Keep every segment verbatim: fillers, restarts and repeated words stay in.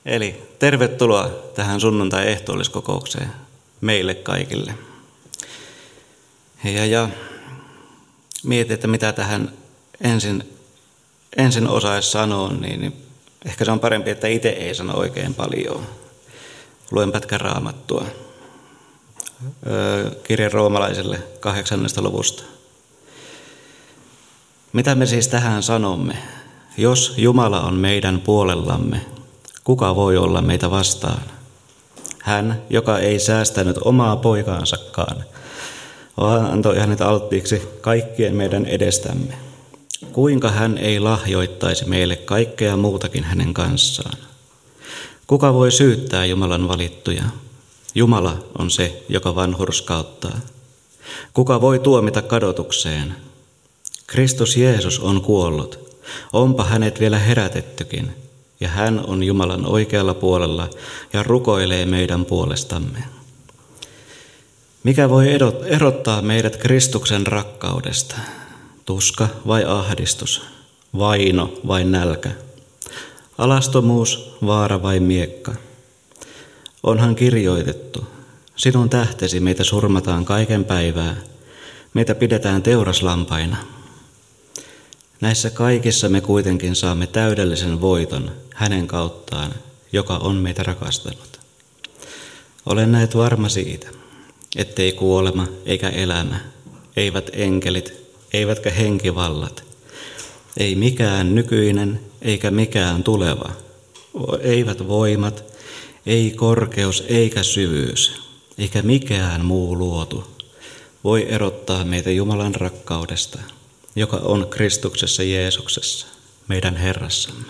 Eli tervetuloa tähän sunnuntai-ehtoolliskokoukseen meille kaikille. Ja, ja mietin, että mitä tähän ensin, ensin osaisi sanoa, niin, niin ehkä se on parempi, että itse ei sano oikein paljon. Luen pätkän Raamattua. Öö, kirje roomalaiselle kahdeksannesta luvusta. Mitä me siis tähän sanomme? Jos Jumala on meidän puolellamme, kuka voi olla meitä vastaan? Hän, joka ei säästänyt omaa poikaansakaan, vaan antoi hänet alttiiksi kaikkien meidän edestämme. Kuinka hän ei lahjoittaisi meille kaikkea muutakin hänen kanssaan? Kuka voi syyttää Jumalan valittuja? Jumala on se, joka vanhurskauttaa. Kuka voi tuomita kadotukseen? Kristus Jeesus on kuollut. Onpa hänet vielä herätettykin, ja hän on Jumalan oikealla puolella ja rukoilee meidän puolestamme. Mikä voi erottaa meidät Kristuksen rakkaudesta? Tuska vai ahdistus? Vaino vai nälkä? Alastomuus, vaara vai miekka? Onhan kirjoitettu, sinun tähtesi meitä surmataan kaiken päivää, meitä pidetään teuraslampaina. Näissä kaikissa me kuitenkin saamme täydellisen voiton hänen kauttaan, joka on meitä rakastanut. Olen näet varma siitä, ettei kuolema eikä elämä, eivät enkelit, eivätkä henkivallat, ei mikään nykyinen eikä mikään tuleva, eivät voimat, ei korkeus eikä syvyys, eikä mikään muu luotu voi erottaa meitä Jumalan rakkaudesta, joka on Kristuksessa Jeesuksessa, meidän Herrassamme.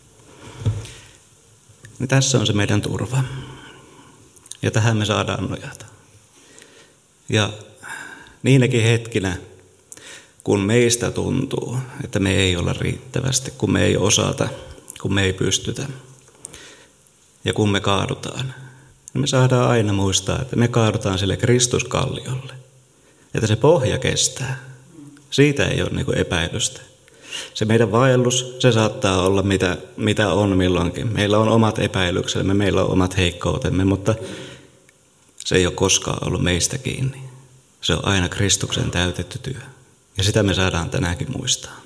Ja tässä on se meidän turva. Ja tähän me saadaan nojata. Ja niinäkin hetkinä, kun meistä tuntuu, että me ei olla riittävästi, kun me ei osata, kun me ei pystytä ja kun me kaadutaan, niin me saadaan aina muistaa, että me kaadutaan sille Kristuskalliolle, että se pohja kestää. Siitä ei ole niin kuin epäilystä. Se meidän vaellus, se saattaa olla mitä, mitä on milloinkin. Meillä on omat epäilyksemme, meillä on omat heikkoutemme, mutta se ei ole koskaan ollut meistä kiinni. Se on aina Kristuksen täytetty työ. Ja sitä me saadaan tänäänkin muistaa.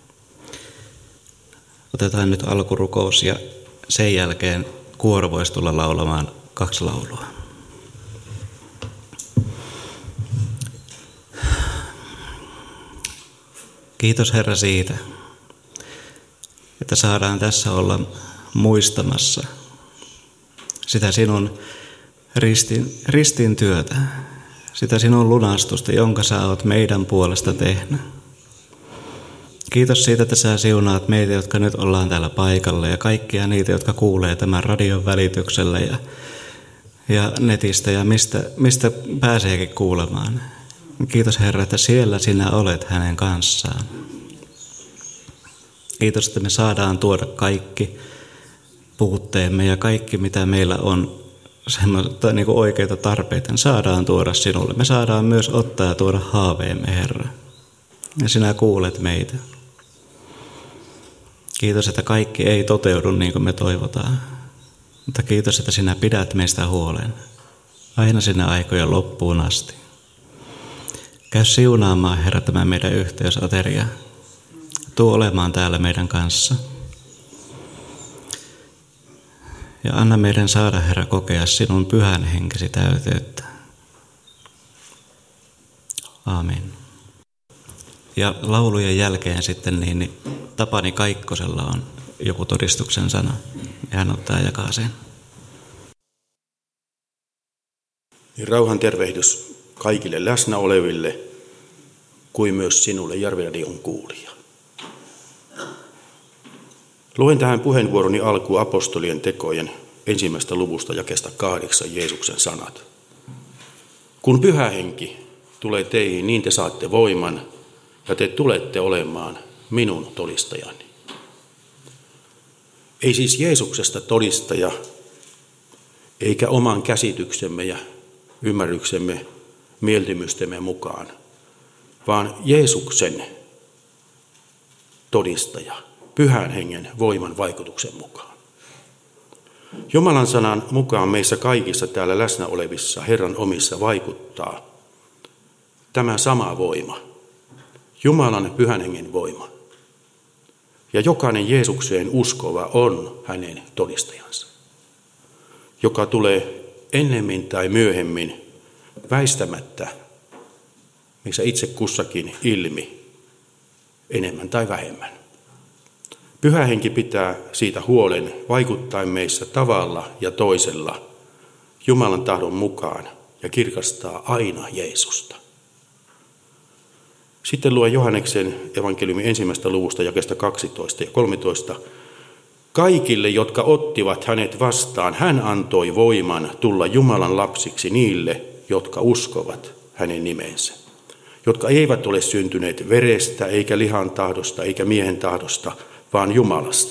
Otetaan nyt alkurukous ja sen jälkeen kuoro voisi tulla laulamaan kaksi laulua. Kiitos Herra siitä, että saadaan tässä olla muistamassa sitä sinun ristin, ristin työtä, sitä sinun lunastusta, jonka sä oot meidän puolesta tehnyt. Kiitos siitä, että sä siunaat meitä, jotka nyt ollaan täällä paikalla ja kaikkia niitä, jotka kuulee tämän radion välityksellä ja, ja netistä ja mistä, mistä pääseekin kuulemaan. Kiitos Herra, että siellä sinä olet hänen kanssaan. Kiitos, että me saadaan tuoda kaikki puutteemme ja kaikki, mitä meillä on semmoista niin kuin oikeita tarpeita, niin saadaan tuoda sinulle. Me saadaan myös ottaa ja tuoda haaveemme, Herra. Ja sinä kuulet meitä. Kiitos, että kaikki ei toteudu niin kuin me toivotaan. Mutta kiitos, että sinä pidät meistä huolen. Aina sinne aikojen loppuun asti. Käy siunaamaan, Herra, tämä meidän yhteysateria. Tuu olemaan täällä meidän kanssa. Ja anna meidän saada, Herra, kokea sinun pyhän henkesi täyteyttä. Aamen. Ja laulujen jälkeen sitten niin, niin Tapani Kaikkosella on joku todistuksen sana. Ja hän ottaa ja jakaa sen. Niin rauhan tervehdys kaikille läsnä oleville, kuin myös sinulle Järviradion kuulija. Luen tähän puheenvuoroni alkuun apostolien tekojen ensimmäistä luvusta jakeesta kahdeksan Jeesuksen sanat. Kun Pyhä Henki tulee teihin, niin te saatte voiman, ja te tulette olemaan minun todistajani. Ei siis Jeesuksesta todistaja, eikä oman käsityksemme ja ymmärryksemme, mieltymystemme mukaan, vaan Jeesuksen todistaja, Pyhän Hengen voiman vaikutuksen mukaan. Jumalan sanan mukaan meissä kaikissa täällä läsnä olevissa Herran omissa vaikuttaa tämä sama voima, Jumalan pyhän hengen voima. Ja jokainen Jeesukseen uskova on hänen todistajansa, joka tulee ennemmin tai myöhemmin väistämättä missä itse kussakin ilmi enemmän tai vähemmän. Pyhä henki pitää siitä huolen vaikuttaen meissä tavalla ja toisella Jumalan tahdon mukaan ja kirkastaa aina Jeesusta. Sitten luen Johanneksen evankeliumin ensimmäisestä luvusta jakeesta kaksitoista ja kolmetoista. Kaikille, jotka ottivat hänet vastaan, hän antoi voiman tulla Jumalan lapsiksi niille, jotka uskovat hänen nimensä, jotka eivät ole syntyneet verestä, eikä lihan tahdosta, eikä miehen tahdosta, vaan Jumalasta.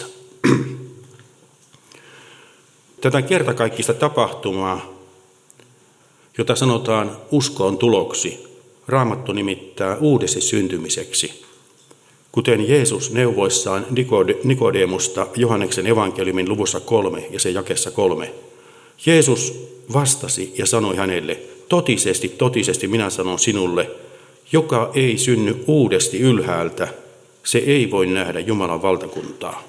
Tätä kertakaikkista tapahtumaa, jota sanotaan uskoon tuloksi, Raamattu nimittää uudesti syntymiseksi, kuten Jeesus neuvoissaan Nikodemusta Johanneksen evankeliumin luvussa kolme ja sen jakeessa kolme. Jeesus vastasi ja sanoi hänelle, totisesti, totisesti minä sanon sinulle, joka ei synny uudesti ylhäältä, se ei voi nähdä Jumalan valtakuntaa.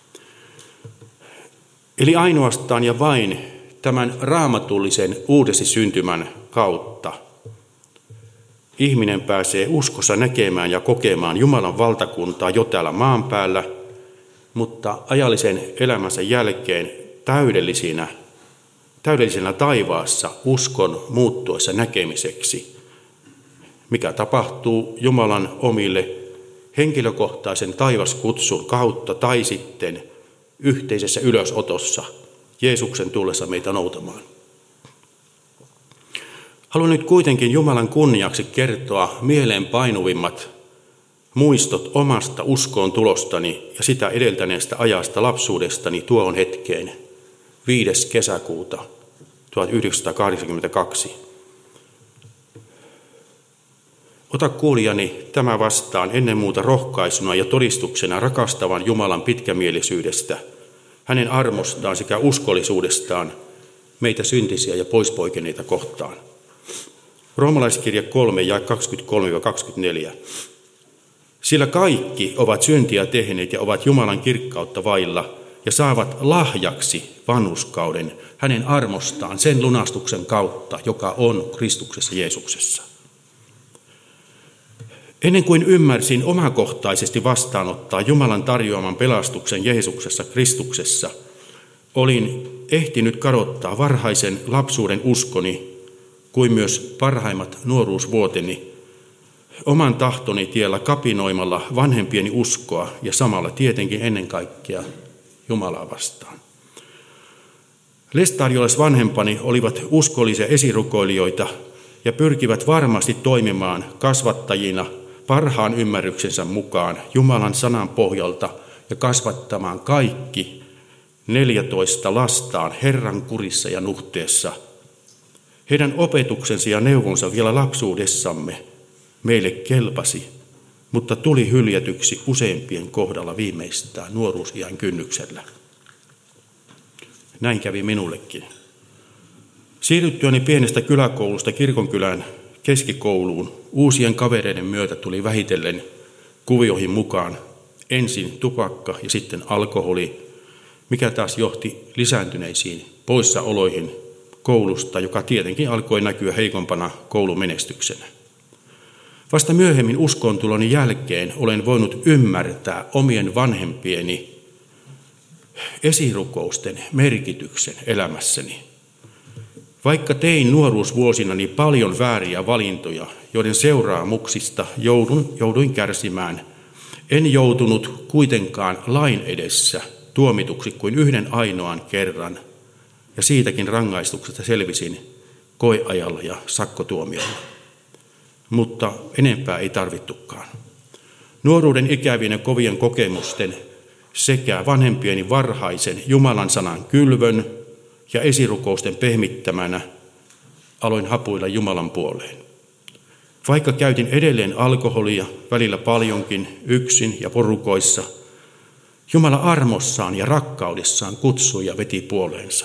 Eli ainoastaan ja vain tämän raamatullisen uudesti syntymän kautta ihminen pääsee uskossa näkemään ja kokemaan Jumalan valtakuntaa jo täällä maan päällä, mutta ajallisen elämänsä jälkeen täydellisinä, täydellisenä taivaassa uskon muuttuessa näkemiseksi, mikä tapahtuu Jumalan omille henkilökohtaisen taivaskutsun kautta tai sitten yhteisessä ylösotossa Jeesuksen tullessa meitä noutamaan. Haluan nyt kuitenkin Jumalan kunniaksi kertoa mieleen painuvimmat muistot omasta uskoon tulostani ja sitä edeltäneestä ajasta lapsuudestani tuohon hetkeen viides kesäkuuta tuhatyhdeksänsataakahdeksankymmentäkaksi. Ota kuulijani tämä vastaan ennen muuta rohkaisuna ja todistuksena rakastavan Jumalan pitkämielisyydestä, hänen armostaan sekä uskollisuudestaan meitä syntisiä ja poispoikeneita kohtaan. Roomalaiskirja kolme ja kaksikymmentäkolme kaksikymmentäneljä. Sillä kaikki ovat syntiä tehneet ja ovat Jumalan kirkkautta vailla ja saavat lahjaksi vanhurskauden hänen armostaan sen lunastuksen kautta, joka on Kristuksessa Jeesuksessa. Ennen kuin ymmärsin omakohtaisesti vastaanottaa Jumalan tarjoaman pelastuksen Jeesuksessa Kristuksessa, olin ehtinyt kadottaa varhaisen lapsuuden uskoni kuin myös parhaimmat nuoruusvuoteni oman tahtoni tiellä kapinoimalla vanhempieni uskoa ja samalla tietenkin ennen kaikkea Jumalaa vastaan. Lestadiolaisvanhempani olivat uskollisia esirukoilijoita ja pyrkivät varmasti toimimaan kasvattajina parhaan ymmärryksensä mukaan Jumalan sanan pohjalta ja kasvattamaan kaikki neljätoista lastaan Herran kurissa ja nuhteessa. Heidän opetuksensa ja neuvonsa vielä lapsuudessamme meille kelpasi, mutta tuli hyljätyksi useimpien kohdalla viimeistään nuoruusiän kynnyksellä. Näin kävi minullekin. Siirryttyäni pienestä kyläkoulusta kirkonkylän keskikouluun uusien kavereiden myötä tuli vähitellen kuvioihin mukaan ensin tupakka ja sitten alkoholi, mikä taas johti lisääntyneisiin poissaoloihin koulusta, joka tietenkin alkoi näkyä heikompana koulumenestyksenä. Vasta myöhemmin uskoontuloni jälkeen olen voinut ymmärtää omien vanhempieni esirukousten merkityksen elämässäni. Vaikka tein nuoruusvuosinani paljon vääriä valintoja, joiden seuraamuksista joudun, jouduin kärsimään, en joutunut kuitenkaan lain edessä tuomituksi kuin yhden ainoan kerran, ja siitäkin rangaistuksesta selvisin koeajalla ja sakkotuomiolla. Mutta enempää ei tarvittukaan. Nuoruuden ikävien ja kovien kokemusten sekä vanhempieni varhaisen Jumalan sanan kylvön ja esirukousten pehmittämänä aloin hapuilla Jumalan puoleen. Vaikka käytin edelleen alkoholia välillä paljonkin yksin ja porukoissa, Jumala armossaan ja rakkaudessaan kutsui ja veti puoleensa.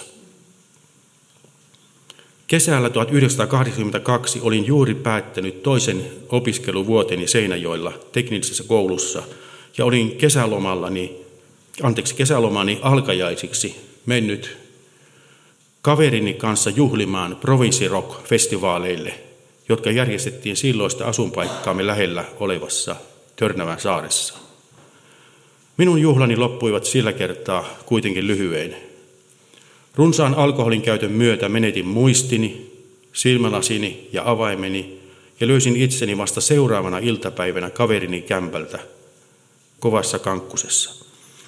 Kesällä tuhatyhdeksänsataakahdeksankymmentäkaksi olin juuri päättänyt toisen opiskeluvuoteni Seinäjoella teknisessä koulussa ja olin kesälomallani, anteeksi, kesälomani alkajaisiksi mennyt kaverini kanssa juhlimaan provinssirock-festivaaleille, jotka järjestettiin silloista asunpaikkaamme lähellä olevassa Törnävän saaressa. Minun juhlani loppuivat sillä kertaa kuitenkin lyhyeen. Runsaan alkoholin käytön myötä menetin muistini, silmälasini ja avaimeni ja löysin itseni vasta seuraavana iltapäivänä kaverini kämpältä kovassa kankkusessa.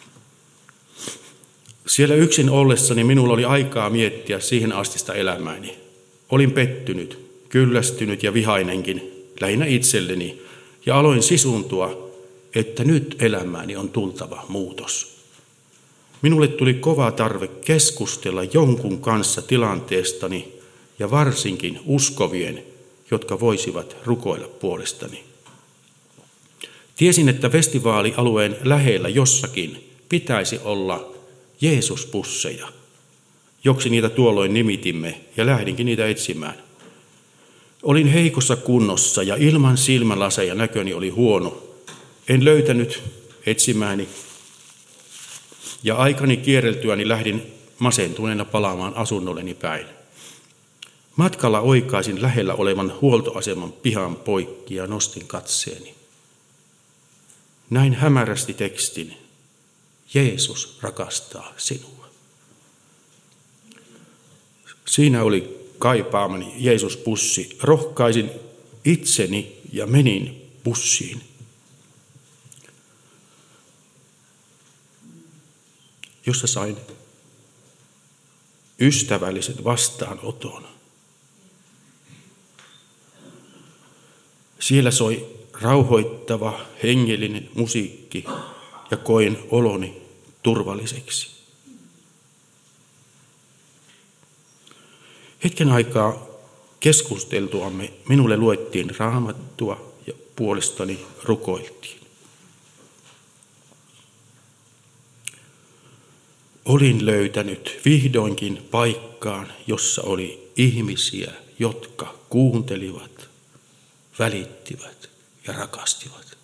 Siellä yksin ollessani minulla oli aikaa miettiä siihen astista elämääni. Olin pettynyt, kyllästynyt ja vihainenkin, lähinnä itselleni, ja aloin sisuntua, että nyt elämääni on tultava muutos. Minulle tuli kova tarve keskustella jonkun kanssa tilanteestani ja varsinkin uskovien, jotka voisivat rukoilla puolestani. Tiesin, että festivaalialueen lähellä jossakin pitäisi olla Jeesuspusseja, joksi niitä tuolloin nimitimme, ja lähdinkin niitä etsimään. Olin heikossa kunnossa ja ilman silmälaseja näköni oli huono. En löytänyt etsimääni ja aikani kierreltyäni lähdin masentuneena palaamaan asunnolleni päin. Matkalla oikaisin lähellä olevan huoltoaseman pihan poikki ja nostin katseeni. Näin hämärästi tekstin: Jeesus rakastaa sinua. Siinä oli kaipaamani Jeesus-pussi. Rohkaisin itseni ja menin bussiin. Jossa sain ystävällisen vastaanoton. Siellä soi rauhoittava, hengellinen musiikki ja koin oloni turvalliseksi. Hetken aikaa keskusteltuamme minulle luettiin Raamattua ja puolestani rukoiltiin. Olin löytänyt vihdoinkin paikkaan, jossa oli ihmisiä, jotka kuuntelivat, välittivät ja rakastivat.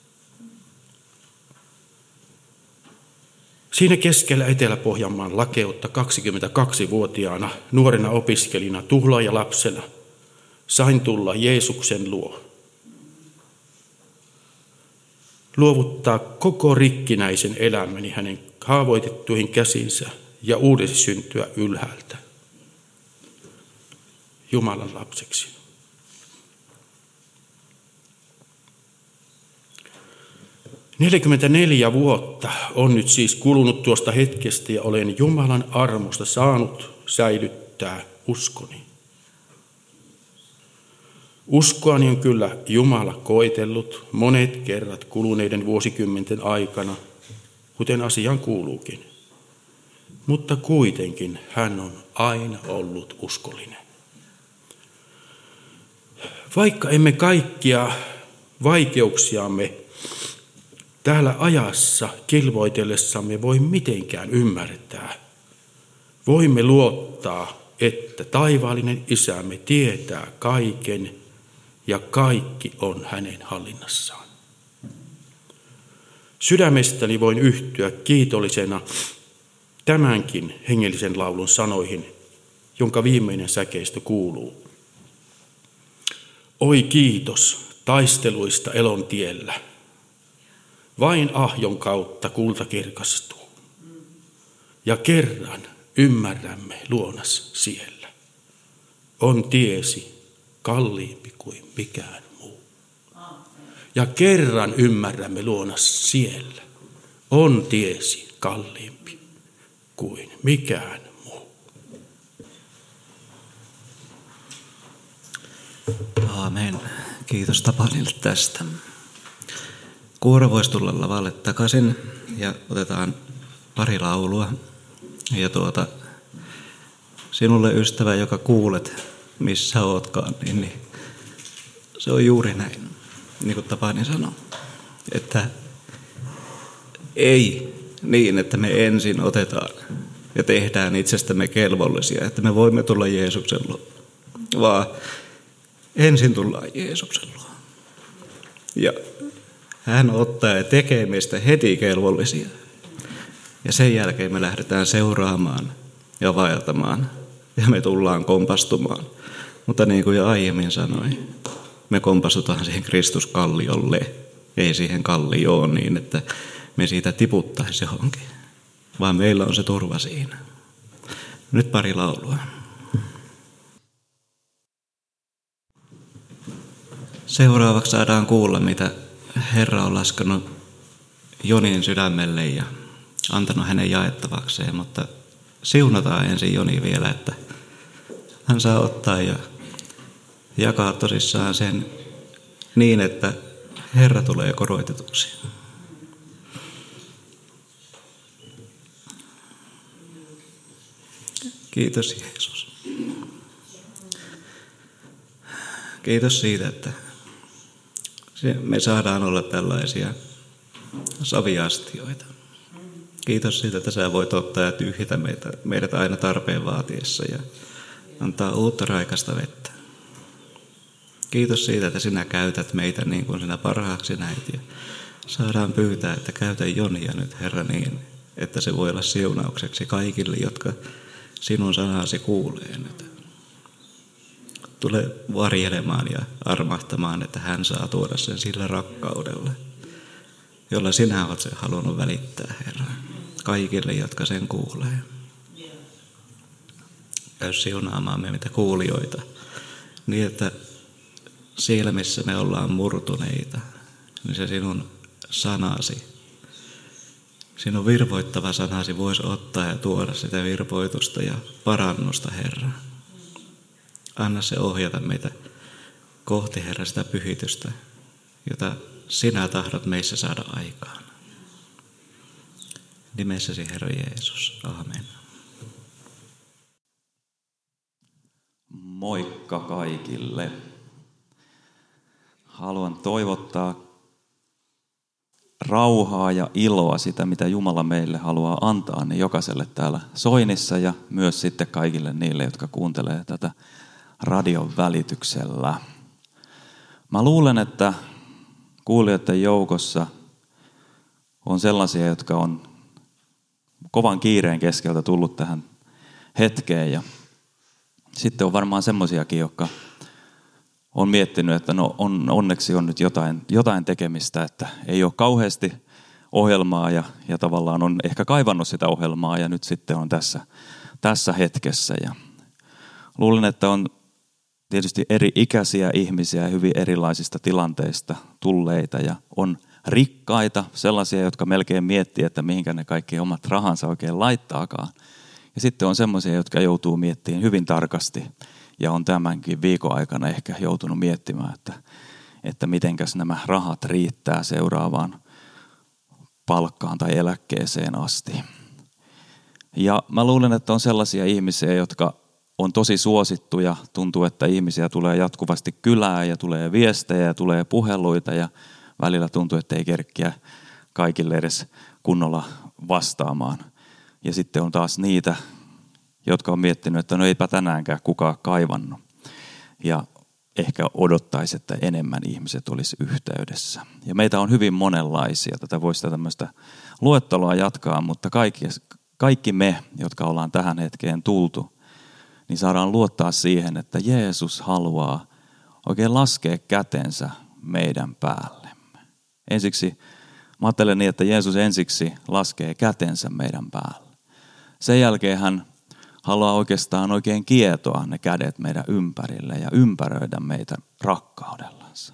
Siinä keskellä Etelä-Pohjanmaan lakeutta kaksikymmentäkaksivuotiaana, nuorena opiskelijana, tuhlaajalapsena, sain tulla Jeesuksen luo. Luovuttaa koko rikkinäisen elämäni hänen haavoitettuihin käsinsä ja uudesti syntyä ylhäältä Jumalan lapseksi. neljäkymmentäneljä vuotta on nyt siis kulunut tuosta hetkestä ja olen Jumalan armosta saanut säilyttää uskoni. Uskoani on kyllä Jumala koetellut monet kerrat kuluneiden vuosikymmenten aikana, kuten asiaan kuuluukin. Mutta kuitenkin hän on aina ollut uskollinen. Vaikka emme kaikkia vaikeuksiamme täällä ajassa kilvoitellessamme voi mitenkään ymmärtää, voimme luottaa, että taivaallinen Isämme tietää kaiken ja kaikki on hänen hallinnassaan. Sydämestäni voin yhtyä kiitollisena tämänkin hengellisen laulun sanoihin, jonka viimeinen säkeistö kuuluu. Oi kiitos taisteluista elon tiellä. Vain ahjon kautta kulta kirkastuu. Ja kerran ymmärrämme luonas siellä. On tiesi kalliimpi kuin mikään muu. Ja kerran ymmärrämme luonas siellä. On tiesi kalliimpi kuin mikään muu. Aamen. Kiitos Tapanille tästä. Kuoro voisi tulla lavalle takaisin ja otetaan pari laulua. Ja tuota, sinulle ystävä, joka kuulet, missä ootkaan, niin, niin se on juuri näin, niin kuin Tapani sanoi, että ei niin, että me ensin otetaan ja tehdään itsestämme kelvollisia, että me voimme tulla Jeesuksen luo, vaan ensin tullaan Jeesuksen luo. Ja hän ottaa ja tekee meistä heti kelvollisia. Ja sen jälkeen me lähdetään seuraamaan ja vaeltamaan ja me tullaan kompastumaan. Mutta niin kuin jo aiemmin sanoin, me kompastutaan siihen Kristuskalliolle, ei siihen kallioon niin, että me siitä tiputtaisi johonkin, vaan meillä on se turva siinä. Nyt pari laulua. Seuraavaksi saadaan kuulla, mitä Herra on laskenut Jonin sydämelle ja antanut hänen jaettavakseen, mutta siunataan ensin Joni vielä, että hän saa ottaa ja jakaa tosissaan sen niin, että Herra tulee koroitetuksi. Kiitos Jeesus. Kiitos siitä, että me saadaan olla tällaisia saviastioita. Kiitos siitä, että sä voit ottaa ja tyhjitä meitä, meidät aina tarpeen vaatiessa ja antaa uutta raikasta vettä. Kiitos siitä, että sinä käytät meitä niin kuin sinä parhaaksi näit ja saadaan pyytää, että käytä Jonia nyt Herra niin, että se voi olla siunaukseksi kaikille, jotka sinun sanasi kuulee nyt. Tule varjelemaan ja armahtamaan, että hän saa tuoda sen sillä rakkaudella, jolla sinä olet sen halunnut välittää, Herra, kaikille, jotka sen kuulee. Käy siunaamaan meitä kuulijoita, niin että siellä, missä me ollaan murtuneita, niin se sinun sanasi, sinun virvoittava sanasi voisi ottaa ja tuoda sitä virvoitusta ja parannusta, Herra. Anna se ohjata meitä kohti, Herra, sitä pyhitystä, jota sinä tahdot meissä saada aikaan. Nimessäsi, Herra Jeesus. Aamen. Moikka kaikille. Haluan toivottaa rauhaa ja iloa sitä, mitä Jumala meille haluaa antaa, niin jokaiselle täällä Soinissa ja myös sitten kaikille niille, jotka kuuntelee tätä radion välityksellä. Mä luulen, että kuulijoiden joukossa on sellaisia, jotka on kovan kiireen keskeltä tullut tähän hetkeen ja sitten on varmaan semmoisiakin, jotka on miettinyt, että no on, onneksi on nyt jotain, jotain tekemistä, että ei ole kauheasti ohjelmaa ja, ja tavallaan on ehkä kaivannut sitä ohjelmaa ja nyt sitten on tässä, tässä hetkessä. Ja luulen, että on tietysti eri ikäisiä ihmisiä hyvin erilaisista tilanteista tulleita ja on rikkaita, sellaisia, jotka melkein miettii, että mihinkä ne kaikki omat rahansa oikein laittaakaan. Ja sitten on semmoisia, jotka joutuu miettimään hyvin tarkasti ja on tämänkin viikon aikana ehkä joutunut miettimään, että, että mitenkäs nämä rahat riittää seuraavaan palkkaan tai eläkkeeseen asti. Ja mä luulen, että on sellaisia ihmisiä, jotka on tosi suosittuja. Tuntuu, että ihmisiä tulee jatkuvasti kylään ja tulee viestejä ja tulee puheluita ja välillä tuntuu, että ei kerkkiä kaikille edes kunnolla vastaamaan. Ja sitten on taas niitä, jotka on miettinyt, että no eipä tänäänkään kukaan kaivannut. Ja ehkä odottaisi, että enemmän ihmiset olisi yhteydessä. Ja meitä on hyvin monenlaisia. Tätä voisi tämmöistä luetteloa jatkaa, mutta kaikki, kaikki me, jotka ollaan tähän hetkeen tultu, niin saadaan luottaa siihen, että Jeesus haluaa oikein laskea kätensä meidän päällemme. Ensiksi, mä ajattelen niin, että Jeesus ensiksi laskee kätensä meidän päälle. Sen jälkeen hän haluaa oikeastaan oikein kietoa ne kädet meidän ympärille ja ympäröidä meitä rakkaudellansa.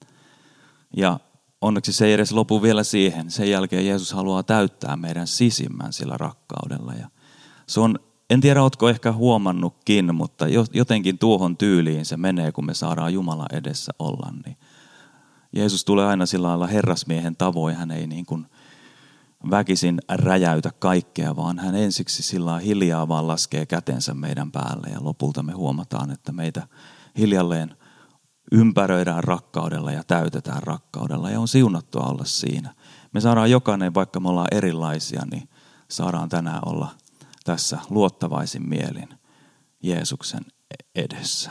Ja onneksi se ei edes lopu vielä siihen. Sen jälkeen Jeesus haluaa täyttää meidän sisimmän sillä rakkaudella. Ja se on, en tiedä, ootko ehkä huomannutkin, mutta jotenkin tuohon tyyliin se menee, kun me saadaan Jumalan edessä olla. Niin Jeesus tulee aina sillä lailla herrasmiehen tavoin. Hän ei niin kuin väkisin räjäytä kaikkea, vaan hän ensiksi sillä hiljaa vaan laskee kätensä meidän päälle ja lopulta me huomataan, että meitä hiljalleen ympäröidään rakkaudella ja täytetään rakkaudella ja on siunattua olla siinä. Me saadaan jokainen, vaikka me ollaan erilaisia, niin saadaan tänään olla tässä luottavaisin mielin Jeesuksen edessä.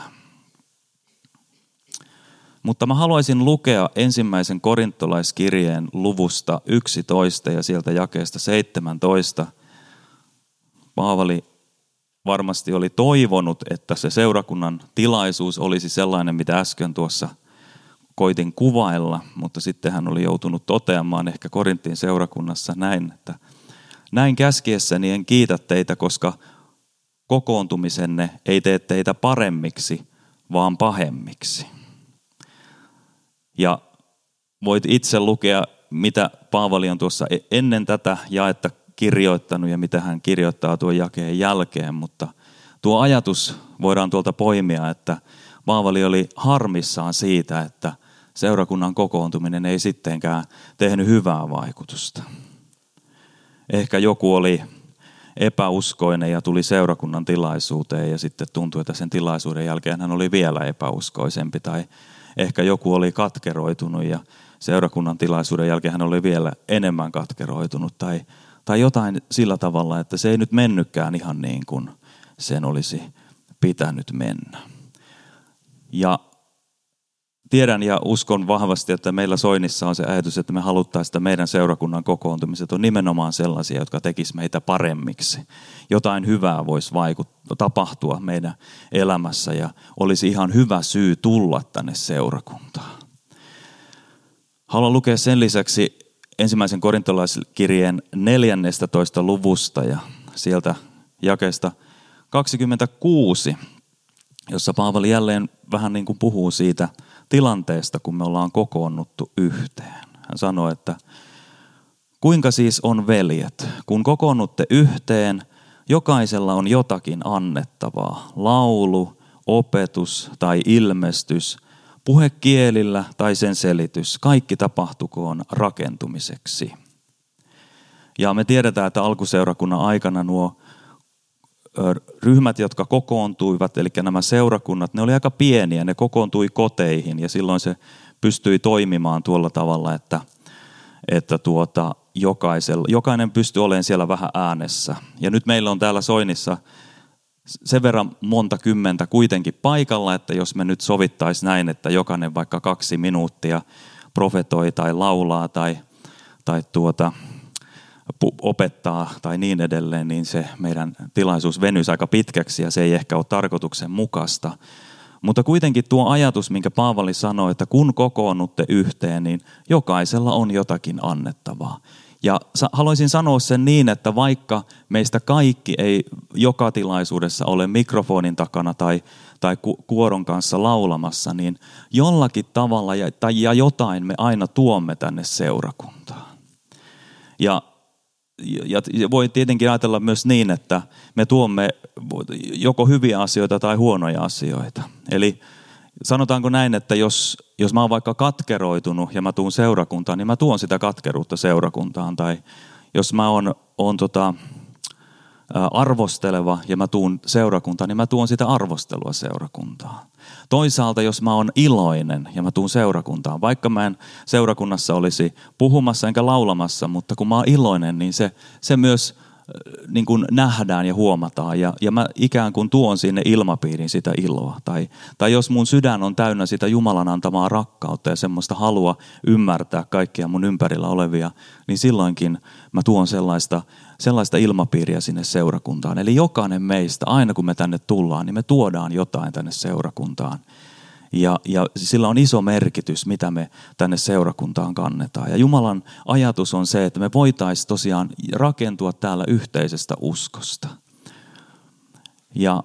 Mutta mä haluaisin lukea ensimmäisen korintolaiskirjeen luvusta yksitoista ja sieltä jakeesta seitsemäntoista. Paavali varmasti oli toivonut, että se seurakunnan tilaisuus olisi sellainen, mitä äsken tuossa koitin kuvailla, mutta sitten hän oli joutunut toteamaan ehkä Korintin seurakunnassa näin, että näin käskiessäni en kiitä teitä, koska kokoontumisenne ei tee teitä paremmiksi, vaan pahemmiksi. Ja voit itse lukea, mitä Paavali on tuossa ennen tätä jaetta kirjoittanut ja mitä hän kirjoittaa tuon jakeen jälkeen, mutta tuo ajatus voidaan tuolta poimia, että Paavali oli harmissaan siitä, että seurakunnan kokoontuminen ei sittenkään tehnyt hyvää vaikutusta. Ehkä joku oli epäuskoinen ja tuli seurakunnan tilaisuuteen ja sitten tuntui, että sen tilaisuuden jälkeen hän oli vielä epäuskoisempi. Tai ehkä joku oli katkeroitunut ja seurakunnan tilaisuuden jälkeen hän oli vielä enemmän katkeroitunut. Tai, tai jotain sillä tavalla, että se ei nyt mennytkään ihan niin kuin sen olisi pitänyt mennä. Ja tiedän ja uskon vahvasti, että meillä Soinissa on se ajatus, että me haluttaisiin, että meidän seurakunnan kokoontumiset on nimenomaan sellaisia, jotka tekisivät meitä paremmiksi. Jotain hyvää voisi vaikuttaa, tapahtua meidän elämässä ja olisi ihan hyvä syy tulla tänne seurakuntaan. Haluan lukea sen lisäksi ensimmäisen korintolaiskirjeen neljännestätoista luvusta ja sieltä jakeesta kaksikymmentäkuusi, jossa Paavali jälleen vähän niin kuin puhuu siitä tilanteesta, kun me ollaan kokoonnuttu yhteen. Hän sanoi, että kuinka siis on veljet, kun kokoonnutte yhteen, jokaisella on jotakin annettavaa, laulu, opetus tai ilmestys, puhe kielillä tai sen selitys, kaikki tapahtukoon rakentumiseksi. Ja me tiedetään, että alkuseurakunnan aikana nuo ryhmät, jotka kokoontuivat, eli nämä seurakunnat, ne oli aika pieniä, ne kokoontui koteihin ja silloin se pystyi toimimaan tuolla tavalla, että, että tuota, jokainen pystyi olemaan siellä vähän äänessä. Ja nyt meillä on täällä Soinissa sen verran monta kymmentä kuitenkin paikalla, että jos me nyt sovittaisiin näin, että jokainen vaikka kaksi minuuttia profetoi tai laulaa tai, tai tuota, opettaa tai niin edelleen, niin se meidän tilaisuus venyisi aika pitkäksi ja se ei ehkä ole tarkoituksenmukaista. Mutta kuitenkin tuo ajatus, minkä Paavali sanoi, että kun kokoonnutte yhteen, niin jokaisella on jotakin annettavaa. Ja haluaisin sanoa sen niin, että vaikka meistä kaikki ei joka tilaisuudessa ole mikrofonin takana tai, tai kuoron kanssa laulamassa, niin jollakin tavalla ja, tai ja jotain me aina tuomme tänne seurakuntaan. Ja Ja voi tietenkin ajatella myös niin, että me tuomme joko hyviä asioita tai huonoja asioita. Eli sanotaanko näin, että jos, jos mä oon vaikka katkeroitunut ja mä tuun seurakuntaan, niin mä tuon sitä katkeruutta seurakuntaan. Tai jos mä oon, oon tota, arvosteleva ja mä tuun seurakuntaan, niin mä tuon sitä arvostelua seurakuntaan. Toisaalta, jos mä oon iloinen ja mä tuun seurakuntaan, vaikka mä en seurakunnassa olisi puhumassa enkä laulamassa, mutta kun mä oon iloinen, niin se, se myös niin kuin nähdään ja huomataan. Ja, ja mä ikään kuin tuon sinne ilmapiirin sitä iloa. Tai, tai jos mun sydän on täynnä sitä Jumalan antamaa rakkautta ja semmoista halua ymmärtää kaikkia mun ympärillä olevia, niin silloinkin mä tuon sellaista, sellaista ilmapiiriä sinne seurakuntaan. Eli jokainen meistä, aina kun me tänne tullaan, niin me tuodaan jotain tänne seurakuntaan. Ja, ja sillä on iso merkitys, mitä me tänne seurakuntaan kannetaan. Ja Jumalan ajatus on se, että me voitaisiin tosiaan rakentua täällä yhteisestä uskosta. Ja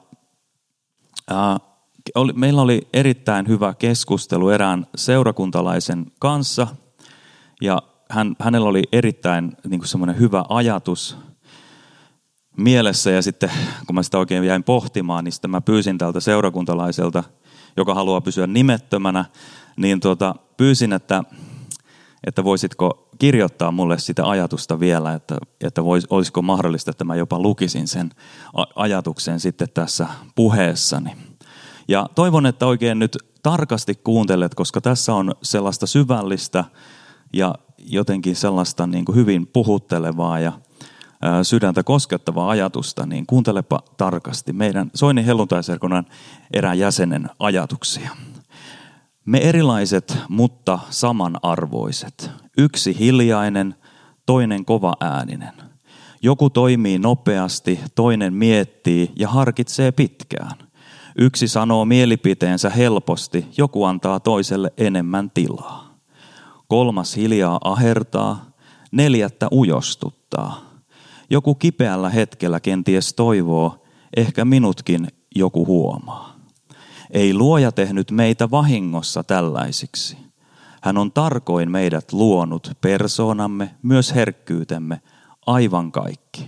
ää, oli, meillä oli erittäin hyvä keskustelu erään seurakuntalaisen kanssa. Ja hän, hänellä oli erittäin niin kuin semmoinen hyvä ajatus mielessä. Ja sitten kun mä sitä oikein jäin pohtimaan, niin sitten mä pyysin tältä seurakuntalaiselta, joka haluaa pysyä nimettömänä, niin tuota, pyysin, että, että voisitko kirjoittaa mulle sitä ajatusta vielä, että, että vois, olisiko mahdollista, että mä jopa lukisin sen ajatuksen sitten tässä puheessani. Ja toivon, että oikein nyt tarkasti kuuntelet, koska tässä on sellaista syvällistä ja jotenkin sellaista niin kuin hyvin puhuttelevaa ja sydäntä koskettavaa ajatusta, niin kuuntelepa tarkasti meidän Soinin helluntaiseurakunnan erään jäsenen ajatuksia. Me erilaiset, mutta samanarvoiset. Yksi hiljainen, toinen kovaääninen. Joku toimii nopeasti, toinen miettii ja harkitsee pitkään. Yksi sanoo mielipiteensä helposti, joku antaa toiselle enemmän tilaa. Kolmas hiljaa ahertaa, neljättä ujostuttaa. Joku kipeällä hetkellä kenties toivoo, ehkä minutkin joku huomaa. Ei luoja tehnyt meitä vahingossa tällaisiksi. Hän on tarkoin meidät luonut, persoonamme, myös herkkyytemme, aivan kaikki.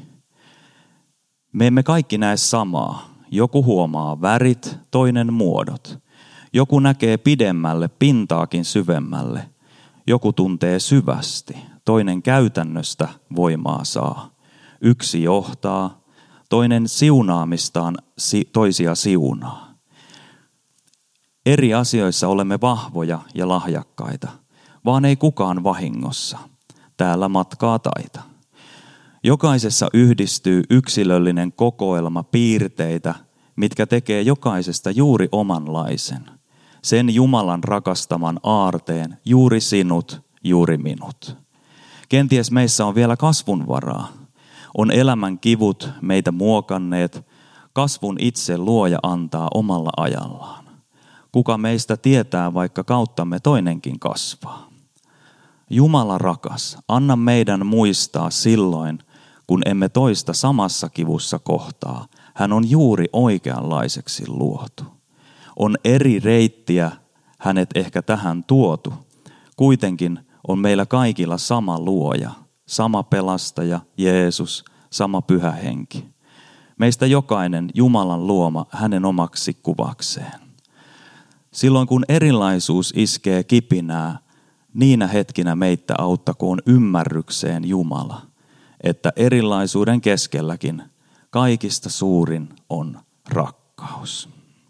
Me emme kaikki näe samaa. Joku huomaa värit, toinen muodot. Joku näkee pidemmälle, pintaakin syvemmälle. Joku tuntee syvästi, toinen käytännöstä voimaa saa. Yksi johtaa, toinen siunaamistaan toisia siunaa. Eri asioissa olemme vahvoja ja lahjakkaita, vaan ei kukaan vahingossa. Täällä matkaa taita. Jokaisessa yhdistyy yksilöllinen kokoelma piirteitä, mitkä tekee jokaisesta juuri omanlaisen. Sen Jumalan rakastaman aarteen, juuri sinut, juuri minut. Kenties meissä on vielä kasvun varaa. On elämän kivut meitä muokanneet, kasvun itse luoja antaa omalla ajallaan. Kuka meistä tietää, vaikka kauttamme toinenkin kasvaa. Jumala rakas, anna meidän muistaa silloin, kun emme toista samassa kivussa kohtaa. Hän on juuri oikeanlaiseksi luotu. On eri reittiä hänet ehkä tähän tuotu. Kuitenkin on meillä kaikilla sama luoja, sama pelastaja, Jeesus, sama pyhä henki. Meistä jokainen Jumalan luoma hänen omaksi kuvakseen. Silloin kun erilaisuus iskee kipinää, niinä hetkinä meitä auttakoon ymmärrykseen Jumala, että erilaisuuden keskelläkin kaikista suurin on rakkaus.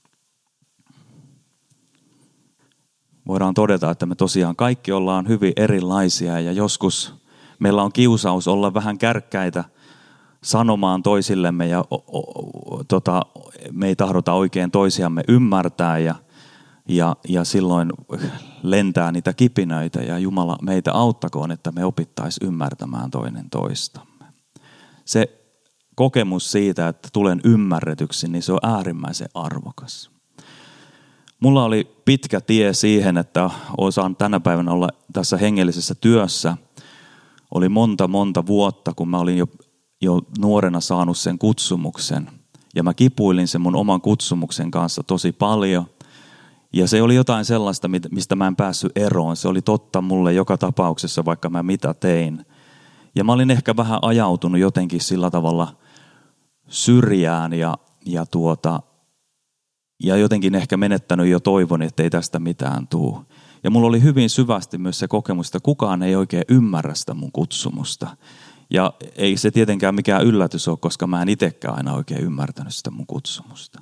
Voidaan todeta, että me tosiaan kaikki ollaan hyvin erilaisia ja joskus meillä on kiusaus olla vähän kärkkäitä sanomaan toisillemme ja o, o, tota, me ei tahdota oikein toisiamme ymmärtää ja, ja, ja silloin lentää niitä kipinöitä ja Jumala meitä auttakoon, että me opittaisiin ymmärtämään toinen toistamme. Se kokemus siitä, että tulen ymmärretyksi, niin se on äärimmäisen arvokas. Mulla oli pitkä tie siihen, että osaan tänä päivänä olla tässä hengellisessä työssä. Oli monta, monta vuotta, kun mä olin jo, jo nuorena saanut sen kutsumuksen. Ja mä kipuilin sen mun oman kutsumuksen kanssa tosi paljon. Ja se oli jotain sellaista, mistä mä en päässyt eroon. Se oli totta mulle joka tapauksessa, vaikka mä mitä tein. Ja mä olin ehkä vähän ajautunut jotenkin sillä tavalla syrjään ja, ja, tuota, ja jotenkin ehkä menettänyt jo toivon, että ei tästä mitään tule. Ja mulla oli hyvin syvästi myös se kokemus, että kukaan ei oikein ymmärrä sitä mun kutsumusta. Ja ei se tietenkään mikään yllätys ole, koska mä en itsekään aina oikein ymmärtänyt sitä mun kutsumusta.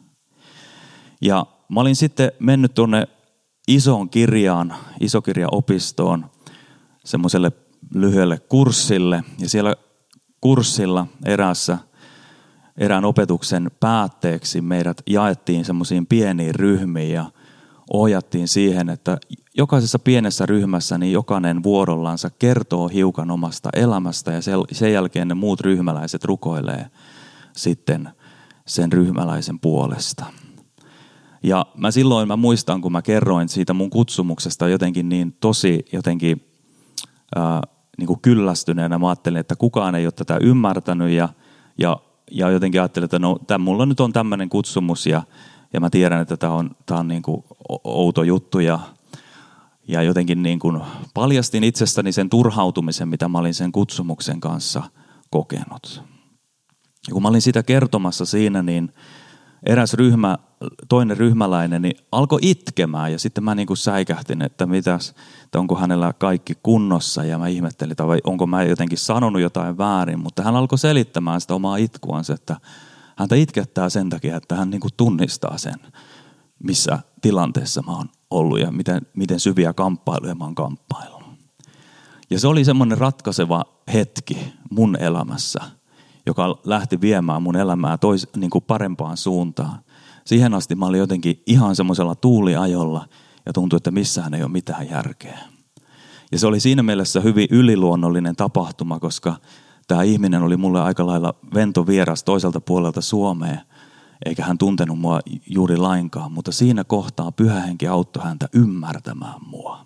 Ja mä olin sitten mennyt tuonne isoon kirjaan, isokirjaopistoon, semmoiselle lyhyelle kurssille. Ja siellä kurssilla eräässä, erään opetuksen päätteeksi meidät jaettiin semmoisiin pieniin ryhmiin ja ohjattiin siihen, että jokaisessa pienessä ryhmässä niin jokainen vuorollansa kertoo hiukan omasta elämästä ja sen jälkeen ne muut ryhmäläiset rukoilee sitten sen ryhmäläisen puolesta. Ja mä silloin mä muistan, kun mä kerroin siitä mun kutsumuksesta jotenkin niin tosi jotenkin ää, niin kuin kyllästyneenä. Mä ajattelin, että kukaan ei ole tätä ymmärtänyt ja, ja, ja jotenkin ajattelin, että no, tämän, mulla nyt on tämmöinen kutsumus ja, ja mä tiedän, että tämä on, tämä on niin kuin outo juttu ja, ja jotenkin niin kuin paljastin itsestäni sen turhautumisen, mitä mä olin sen kutsumuksen kanssa kokenut. Ja kun mä olin sitä kertomassa siinä, niin eräs ryhmä, toinen ryhmäläinen niin alkoi itkemään ja sitten mä niin kuin säikähtin, että mitäs, että onko hänellä kaikki kunnossa ja mä ihmettelin, että onko mä jotenkin sanonut jotain väärin, mutta hän alkoi selittämään sitä omaa itkuansa, että häntä itkettää sen takia, että hän niin kuin tunnistaa sen, missä tilanteessa mä oon ollut ja miten, miten syviä kamppailuja mä oon kamppaillut. Ja se oli semmoinen ratkaiseva hetki mun elämässä, joka lähti viemään mun elämää tois, niin kuin parempaan suuntaan. Siihen asti mä olin jotenkin ihan semmoisella tuuliajolla ja tuntui, että missään ei ole mitään järkeä. Ja se oli siinä mielessä hyvin yliluonnollinen tapahtuma, koska tämä ihminen oli mulle aika lailla ventovieras toiselta puolelta Suomea, eikä hän tuntenut mua juuri lainkaan, mutta siinä kohtaa Pyhä Henki auttoi häntä ymmärtämään mua.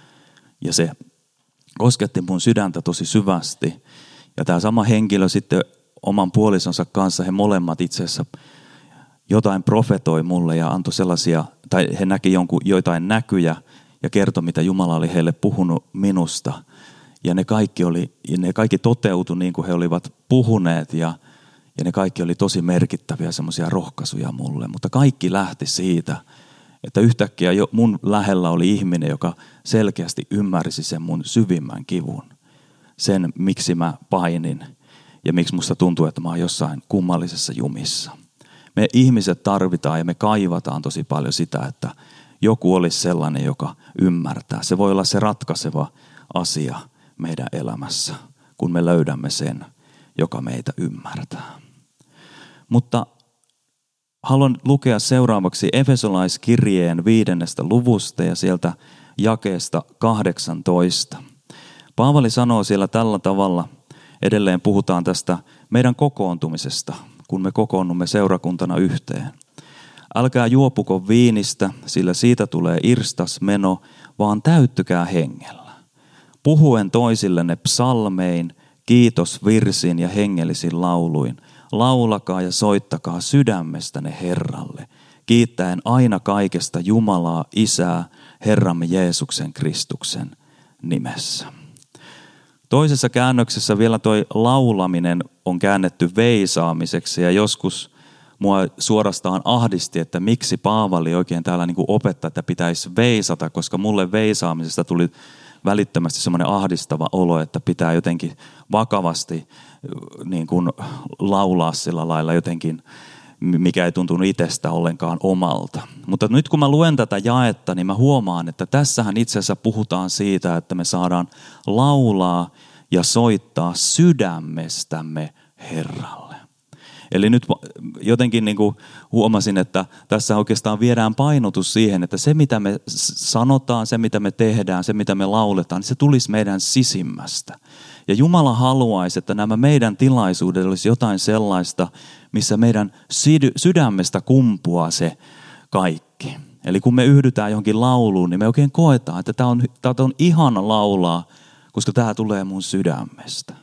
Ja se kosketti mun sydäntä tosi syvästi. Ja tämä sama henkilö sitten oman puolisonsa kanssa, he molemmat itse asiassa jotain profetoi mulle ja antoi sellaisia, tai he näki jonkun, joitain näkyjä ja kertoi, mitä Jumala oli heille puhunut minusta. Ja ne kaikki, oli, ja ne kaikki toteutui niin kuin he olivat puhuneet ja, ja ne kaikki oli tosi merkittäviä semmoisia rohkaisuja mulle. Mutta kaikki lähti siitä, että yhtäkkiä jo mun lähellä oli ihminen, joka selkeästi ymmärsi sen mun syvimmän kivun. Sen, miksi mä painin ja miksi musta tuntuu, että mä oon jossain kummallisessa jumissa. Me ihmiset tarvitaan ja me kaivataan tosi paljon sitä, että joku olisi sellainen, joka ymmärtää. Se voi olla se ratkaiseva asia meidän elämässä, kun me löydämme sen, joka meitä ymmärtää. Mutta haluan lukea seuraavaksi Efesolaiskirjeen viidennestä luvusta ja sieltä jakeesta kahdeksantoista. Paavali sanoo siellä tällä tavalla, edelleen puhutaan tästä meidän kokoontumisesta, kun me kokoonnumme seurakuntana yhteen. Älkää juopuko viinistä, sillä siitä tulee irstas meno, vaan täyttykää hengellä. Puhuen toisillenne psalmein, kiitosvirsin ja hengellisin lauluin. Laulakaa ja soittakaa sydämestänne Herralle, kiittäen aina kaikesta Jumalaa, Isää, Herramme Jeesuksen Kristuksen nimessä. Toisessa käännöksessä vielä toi laulaminen on käännetty veisaamiseksi ja joskus mua suorastaan ahdisti, että miksi Paavali oikein täällä niin kuin opettaa, että pitäisi veisata, koska mulle veisaamisesta tuli välittömästi semmoinen ahdistava olo, että pitää jotenkin vakavasti niin kuin laulaa sillä lailla jotenkin, mikä ei tuntunut itsestä ollenkaan omalta. Mutta nyt kun mä luen tätä jaetta, niin mä huomaan, että tässähän itse asiassa puhutaan siitä, että me saadaan laulaa ja soittaa sydämestämme Herralle. Eli nyt jotenkin niin kuin huomasin, että tässä oikeastaan viedään painotus siihen, että se mitä me sanotaan, se mitä me tehdään, se mitä me lauletaan, niin se tulisi meidän sisimmästä. Ja Jumala haluaisi, että nämä meidän tilaisuudet olisi jotain sellaista, missä meidän sydämestä kumpuaa se kaikki. Eli kun me yhdytään johonkin lauluun, niin me oikein koetaan, että tämä on, tämä on ihana laulaa, koska tämä tulee mun sydämestä.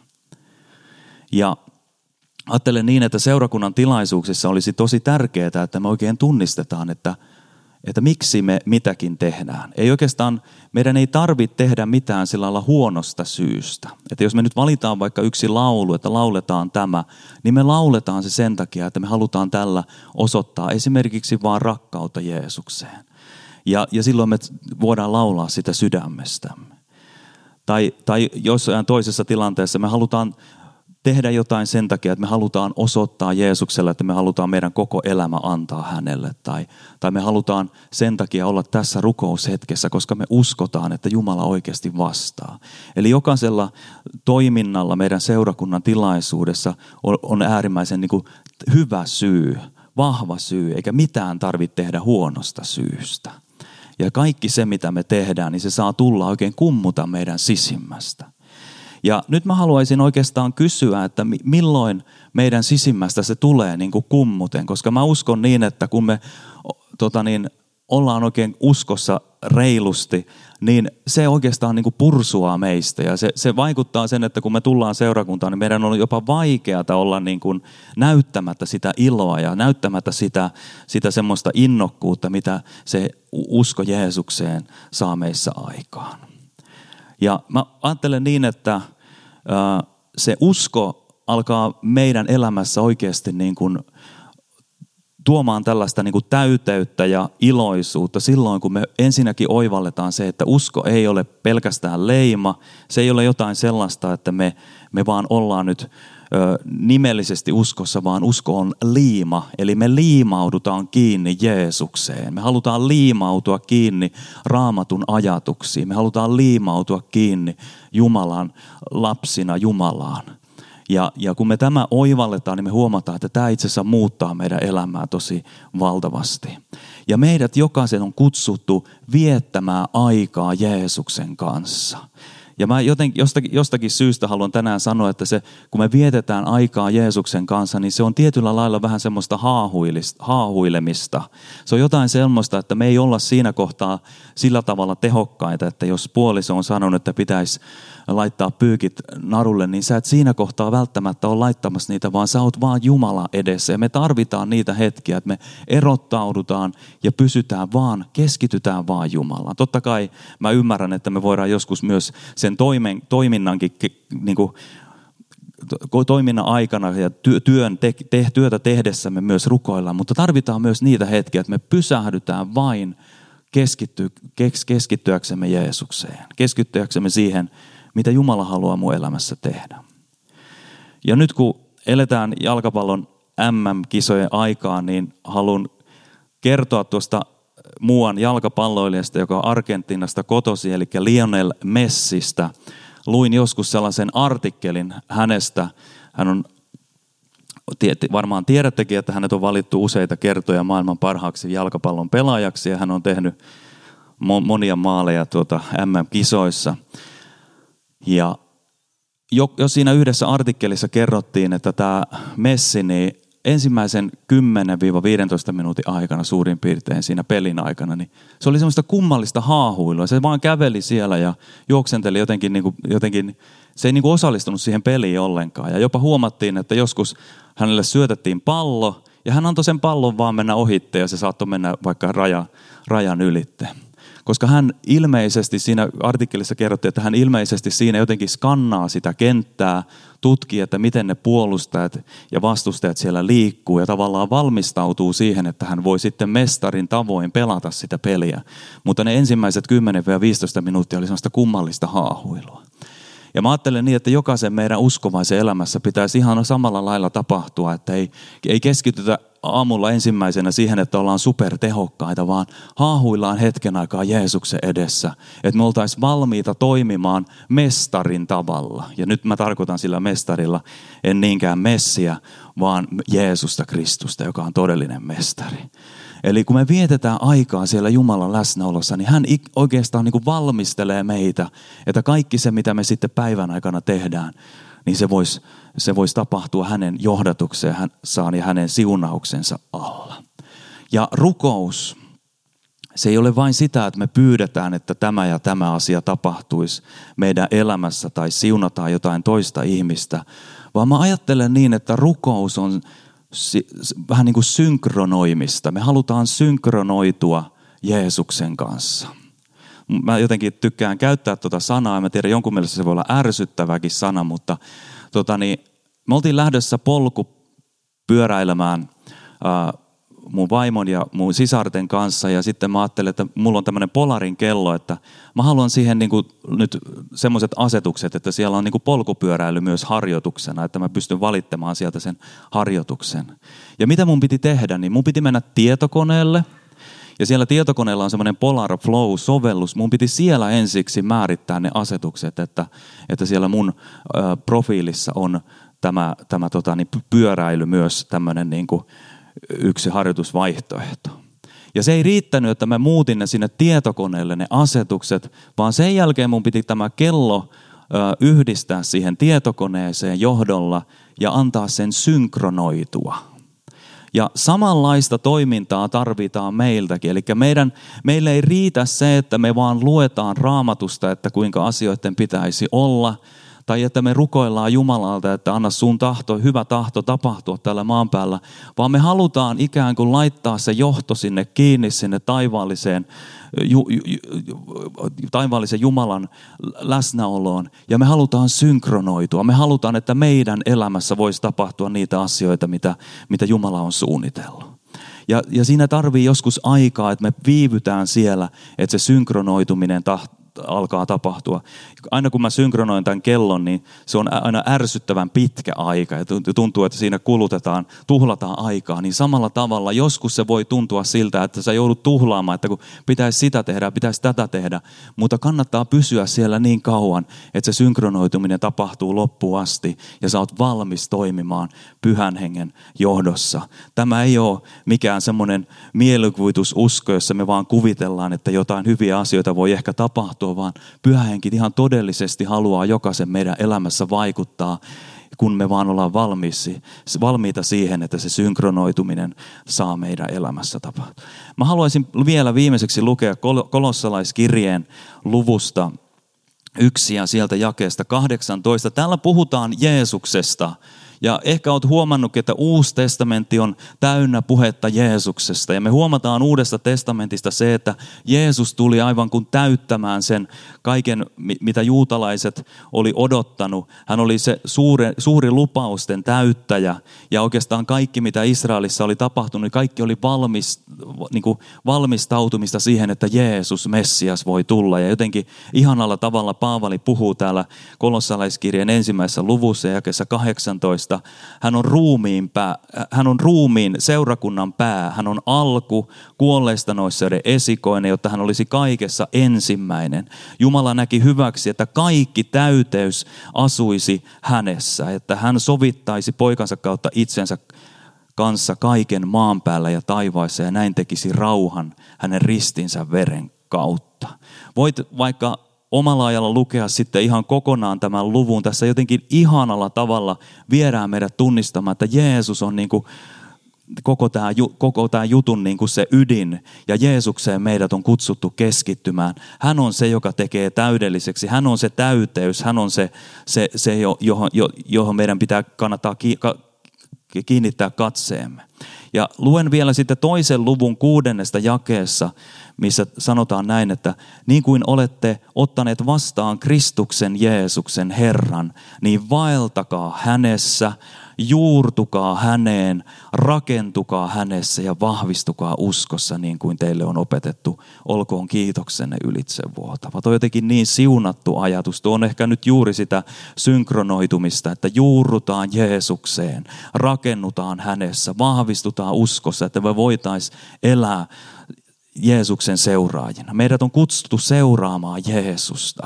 Ja ajattelen niin, että seurakunnan tilaisuuksissa olisi tosi tärkeää, että me oikein tunnistetaan, että, että miksi me mitäkin tehdään. Ei oikeastaan, meidän ei tarvitse tehdä mitään sillä lailla huonosta syystä. Että jos me nyt valitaan vaikka yksi laulu, että lauletaan tämä, niin me lauletaan se sen takia, että me halutaan tällä osoittaa esimerkiksi vaan rakkautta Jeesukseen. Ja, ja silloin me voidaan laulaa sitä sydämestämme. Tai, tai jossain toisessa tilanteessa me halutaan tehdä jotain sen takia, että me halutaan osoittaa Jeesukselle, että me halutaan meidän koko elämä antaa hänelle. Tai, tai me halutaan sen takia olla tässä rukoushetkessä, koska me uskotaan, että Jumala oikeasti vastaa. Eli jokaisella toiminnalla meidän seurakunnan tilaisuudessa on, on äärimmäisen niin kuin hyvä syy, vahva syy, eikä mitään tarvitse tehdä huonosta syystä. Ja kaikki se, mitä me tehdään, niin se saa tulla oikein kummuta meidän sisimmästä. Ja nyt mä haluaisin oikeastaan kysyä, että milloin meidän sisimmästä se tulee niin kuin kummuten, koska mä uskon niin, että kun me tota niin, ollaan oikein uskossa reilusti, niin se oikeastaan niin kuin pursuaa meistä ja se, se vaikuttaa sen, että kun me tullaan seurakuntaan, niin meidän on jopa vaikeata olla niin kuin näyttämättä sitä iloa ja näyttämättä sitä, sitä semmoista innokkuutta, mitä se usko Jeesukseen saa meissä aikaan. Ja mä ajattelen niin, että se usko alkaa meidän elämässä oikeasti niin kuin tuomaan tällaista niin kuin täyteyttä ja iloisuutta silloin, kun me ensinnäkin oivalletaan se, että usko ei ole pelkästään leima. Se ei ole jotain sellaista, että me, me vaan ollaan nyt ö, nimellisesti uskossa, vaan usko on liima. Eli me liimaudutaan kiinni Jeesukseen. Me halutaan liimautua kiinni Raamatun ajatuksiin. Me halutaan liimautua kiinni Jumalan lapsina Jumalaan. Ja, ja kun me tämä oivalletaan, niin me huomataan, että tämä itse asiassa muuttaa meidän elämää tosi valtavasti. Ja meidät jokaisen on kutsuttu viettämään aikaa Jeesuksen kanssa. Ja mä jotenkin, jostakin, jostakin syystä haluan tänään sanoa, että se, kun me vietetään aikaa Jeesuksen kanssa, niin se on tietyllä lailla vähän semmoista haahuilemista. Se on jotain semmoista, että me ei olla siinä kohtaa sillä tavalla tehokkaita, että jos puoliso on sanonut, että pitäisi laittaa pyykit narulle, niin sä et siinä kohtaa välttämättä ole laittamassa niitä, vaan sä oot vaan Jumala edessä. Ja me tarvitaan niitä hetkiä, että me erottaudutaan ja pysytään vaan, keskitytään vaan Jumalaan. Totta kai mä ymmärrän, että me voidaan joskus myös sen toimen, toiminnankin niin kuin, toiminnan aikana ja työn, te, te, työtä tehdessämme myös rukoillaan, mutta tarvitaan myös niitä hetkiä, että me pysähdytään vain keskitty, kes, keskittyäksemme Jeesukseen, keskittyäksemme siihen, mitä Jumala haluaa mun elämässä tehdä. Ja nyt kun eletään jalkapallon äm äm-kisojen aikaa, niin haluan kertoa tuosta muuan jalkapalloilijasta, joka on Argentiinasta kotoisin, eli Lionel Messistä. Luin joskus sellaisen artikkelin hänestä. Hän on, varmaan tiedättekin, että hänet on valittu useita kertoja maailman parhaaksi jalkapallon pelaajaksi, ja hän on tehnyt monia maaleja tuota äm äm-kisoissa. Ja jo, jo siinä yhdessä artikkelissa kerrottiin, että tämä Messi niin ensimmäisen kymmenen viisitoista minuutin aikana suurin piirtein siinä pelin aikana, niin se oli semmoista kummallista haahuilua. Se vaan käveli siellä ja juoksenteli jotenkin, niin kuin, jotenkin se ei niin kuin osallistunut siihen peliin ollenkaan. Ja jopa huomattiin, että joskus hänelle syötettiin pallo ja hän antoi sen pallon vaan mennä ohitte ja se saattoi mennä vaikka raja, rajan ylitte. Koska hän ilmeisesti, siinä artikkelissa kerrottiin, että hän ilmeisesti siinä jotenkin skannaa sitä kenttää, tutkii, että miten ne puolustajat ja vastustajat siellä liikkuu ja tavallaan valmistautuu siihen, että hän voi sitten mestarin tavoin pelata sitä peliä. Mutta ne ensimmäiset kymmenen viisitoista minuuttia oli sellaista kummallista haahuilua. Ja mä ajattelen niin, että jokaisen meidän uskovaisen elämässä pitäisi ihan samalla lailla tapahtua, että ei, ei keskitytä aamulla ensimmäisenä siihen, että ollaan supertehokkaita, vaan haahuillaan hetken aikaa Jeesuksen edessä. Että me oltaisiin valmiita toimimaan mestarin tavalla. Ja nyt mä tarkoitan sillä mestarilla en niinkään Messiä, vaan Jeesusta Kristusta, joka on todellinen mestari. Eli kun me vietetään aikaa siellä Jumalan läsnäolossa, niin hän oikeastaan niin kuin valmistelee meitä, että kaikki se, mitä me sitten päivän aikana tehdään, niin se voisi se vois tapahtua hänen johdatukseensa ja hänen siunauksensa alla. Ja rukous, se ei ole vain sitä, että me pyydetään, että tämä ja tämä asia tapahtuisi meidän elämässä tai siunataan jotain toista ihmistä, vaan mä ajattelen niin, että rukous on vähän niin kuin synkronoimista. Me halutaan synkronoitua Jeesuksen kanssa. Mä jotenkin tykkään käyttää tuota sanaa, ja mä tiedän, jonkun mielestä se voi olla ärsyttäväkin sana, mutta tota niin, me oltiin lähdössä polkupyöräilemään äh, mun vaimon ja mun sisarten kanssa, ja sitten mä ajattelin, että mulla on tämmöinen Polarin kello, että mä haluan siihen niin kuin nyt semmoiset asetukset, että siellä on niin kuin polkupyöräily myös harjoituksena, että mä pystyn valittamaan sieltä sen harjoituksen. Ja mitä mun piti tehdä, niin mun piti mennä tietokoneelle, ja siellä tietokoneella on semmoinen Polar Flow-sovellus. Mun piti siellä ensiksi määrittää ne asetukset, että, että siellä mun ö, profiilissa on tämä, tämä tota, niin pyöräily myös tämmöinen niin kuin yksi harjoitusvaihtoehto. Ja se ei riittänyt, että mä muutin ne sinne tietokoneelle ne asetukset, vaan sen jälkeen mun piti tämä kello ö, yhdistää siihen tietokoneeseen johdolla ja antaa sen synkronoitua. Ja samanlaista toimintaa tarvitaan meiltäkin. Eli meidän, meille ei riitä se, että me vaan luetaan Raamatusta, että kuinka asioiden pitäisi olla. Tai että me rukoillaan Jumalalta, että anna sun tahto, hyvä tahto tapahtua täällä maan päällä. Vaan me halutaan ikään kuin laittaa se johto sinne kiinni, sinne taivaalliseen, ju, ju, taivaallisen Jumalan läsnäoloon. Ja me halutaan synkronoitua. Me halutaan, että meidän elämässä voisi tapahtua niitä asioita, mitä, mitä Jumala on suunnitellut. Ja, ja siinä tarvii joskus aikaa, että me viivytään siellä, että se synkronoituminen taht, alkaa tapahtua. Aina kun mä synkronoin tämän kellon, niin se on aina ärsyttävän pitkä aika ja tuntuu, että siinä kulutetaan, tuhlataan aikaa. Niin samalla tavalla joskus se voi tuntua siltä, että sä joudut tuhlaamaan, että kun pitäisi sitä tehdä, pitäisi tätä tehdä, mutta kannattaa pysyä siellä niin kauan, että se synkronoituminen tapahtuu loppuun asti ja sä oot valmis toimimaan Pyhän Hengen johdossa. Tämä ei ole mikään semmoinen mielikuvitususko, jossa me vaan kuvitellaan, että jotain hyviä asioita voi ehkä tapahtua, vaan Pyhä Henki ihan todellisesti haluaa jokaisen meidän elämässä vaikuttaa, kun me vaan ollaan valmiisi, valmiita siihen, että se synkronoituminen saa meidän elämässä tapahtua. Mä haluaisin vielä viimeiseksi lukea kolossalaiskirjeen luvusta yksi ja sieltä jakeesta kahdeksantoista. Täällä puhutaan Jeesuksesta. Ja ehkä olet huomannut, että Uusi testamentti on täynnä puhetta Jeesuksesta. Ja me huomataan Uudesta testamentista se, että Jeesus tuli aivan kuin täyttämään sen kaiken, mitä juutalaiset oli odottanut. Hän oli se suuri, suuri lupausten täyttäjä. Ja oikeastaan kaikki, mitä Israelissa oli tapahtunut, niin kaikki oli valmis, niin kuin valmistautumista siihen, että Jeesus, Messias, voi tulla. Ja jotenkin ihanalla tavalla Paavali puhuu täällä kolossalaiskirjeen ensimmäisessä luvussa ja jakeessa kahdeksantoista. Hän on ruumiin pää, hän on ruumiin seurakunnan pää, hän on alku kuolleista nousseiden esikoinen, jotta hän olisi kaikessa ensimmäinen. Jumala näki hyväksi, että kaikki täyteys asuisi hänessä, että hän sovittaisi poikansa kautta itsensä kanssa kaiken maan päällä ja taivaissa ja näin tekisi rauhan hänen ristinsä veren kautta. Voit vaikka omalla ajalla lukea sitten ihan kokonaan tämän luvun. Tässä jotenkin ihanalla tavalla viedään meidät tunnistamaan, että Jeesus on niin kuin koko tämä, koko tämä jutun niin kuin se ydin. Ja Jeesukseen meidät on kutsuttu keskittymään. Hän on se, joka tekee täydelliseksi. Hän on se täyteys. Hän on se, se, se johon, johon meidän pitää kannattaa kiinnittää katseemme. Ja luen vielä sitten toisen luvun kuudennesta jakeessa, missä sanotaan näin, että niin kuin olette ottaneet vastaan Kristuksen Jeesuksen Herran, niin vaeltakaa hänessä, juurtukaa häneen, rakentukaa hänessä ja vahvistukaa uskossa niin kuin teille on opetettu. Olkoon kiitoksenne ylitse vuotava. Tuo on jotenkin niin siunattu ajatus. Tuo on ehkä nyt juuri sitä synkronoitumista, että juurrutaan Jeesukseen, rakennutaan hänessä, vahvistutaan uskossa, että me voitaisiin elää Jeesuksen seuraajina. Meidät on kutsuttu seuraamaan Jeesusta.